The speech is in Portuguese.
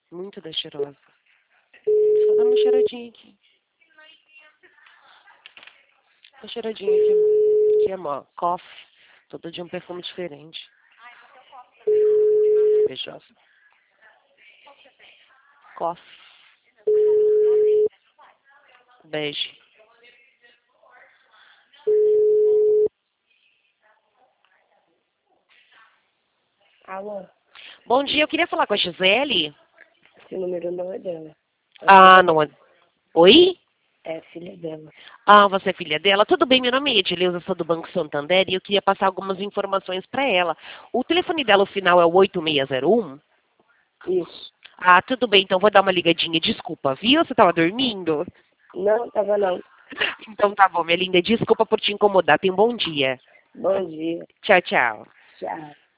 Muito da cheirosa. Só dá uma cheiradinha aqui. Uma cheiradinha aqui. Aqui é mó. Coffee. Todo dia um perfume diferente. Beijosa. Coffee. Beijo. Alô? Bom dia, eu queria falar com a Gisele. Esse número não é dela. Ah, não é. Oi? É filha dela. Ah, você é filha dela? Tudo bem, meu nome é Edileuza, sou do Banco Santander e eu queria passar algumas informações para ela. O telefone dela, o final é o 8601? Isso. Ah, tudo bem, então vou dar uma ligadinha. Desculpa, viu? Você estava dormindo? Não, tava não. Então tá bom, minha linda. Desculpa por te incomodar. Tenha um bom dia. Bom dia. Tchau, tchau. Tchau.